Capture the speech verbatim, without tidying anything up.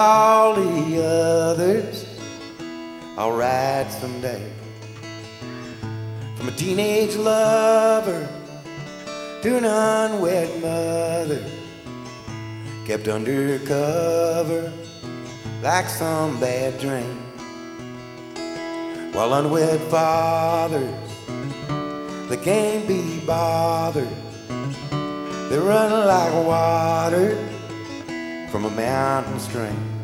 all the others, I'll ride someday. From a teenage lover to an unwed mother, kept undercover like some bad dream. While unwed fathers, they can't be bothered, they run like water from a mountain stream.